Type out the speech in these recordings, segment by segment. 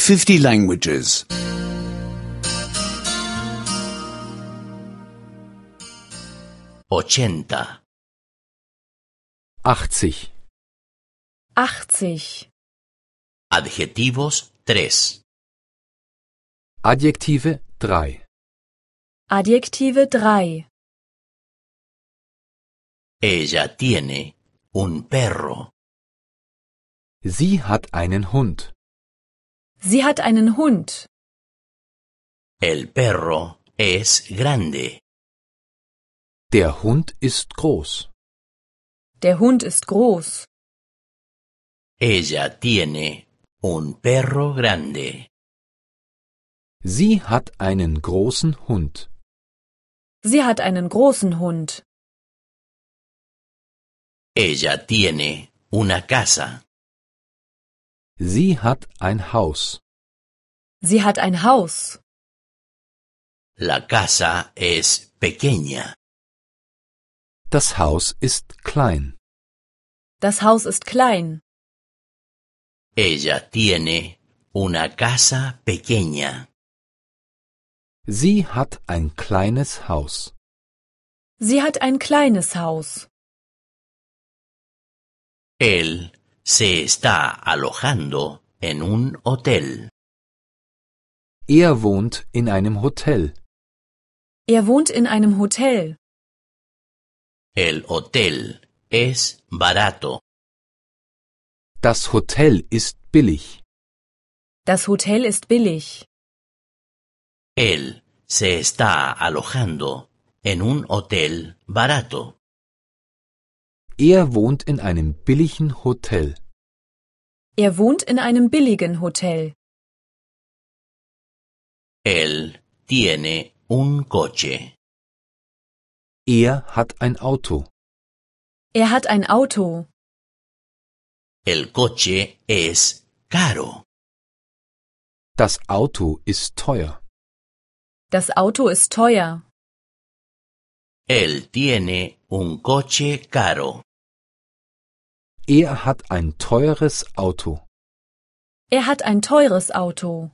50 languages. 80. 80. 80. Adjetivos 3. Adjektive 3. Adjektive 3. Ella tiene un perro. Sie hat einen Hund. Sie hat einen Hund. El perro es grande. Der Hund ist groß. Der Hund ist groß. Ella tiene un perro grande. Sie hat einen großen Hund. Sie hat einen großen Hund. Ella tiene una casa. Sie hat ein Haus. Sie hat ein Haus. La casa es pequeña. Das Haus ist klein. Das Haus ist klein. Ella tiene una casa pequeña. Sie hat ein kleines Haus. Sie hat ein kleines Haus. Él se está alojando en un hotel. Er wohnt in einem Hotel. Er wohnt in einem Hotel. El hotel es barato. Das Hotel ist billig. Das Hotel ist billig. Él se está alojando en un hotel barato. Er wohnt in einem billigen Hotel. Er wohnt in einem billigen Hotel. Él tiene un coche. Er hat ein Auto. Er hat ein Auto. El coche es caro. Das Auto ist teuer. Das Auto ist teuer. Él tiene un coche caro. Er hat ein teures Auto. Er hat ein teures Auto.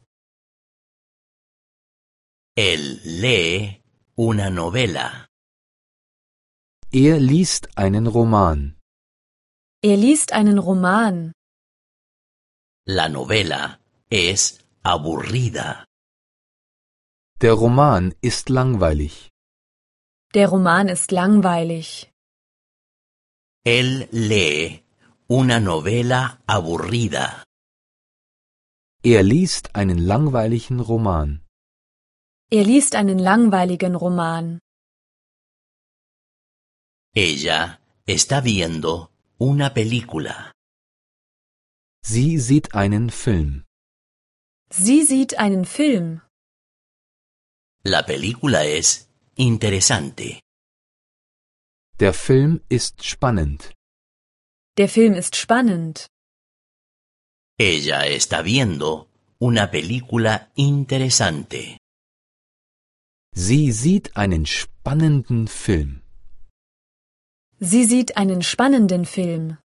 Él lee una novela. Er liest einen Roman. Er liest einen Roman. La novela es aburrida. Der Roman ist langweilig. Der Roman ist langweilig. Él lee una novela aburrida. Er liest einen langweiligen Roman. Er liest einen langweiligen Roman. Ella está viendo una película. Sie sieht einen Film. Sie sieht einen Film. La película es interesante. Der Film ist spannend. Der Film ist spannend. Ella está viendo una película interesante. Sie sieht einen spannenden Film. Sie sieht einen spannenden Film.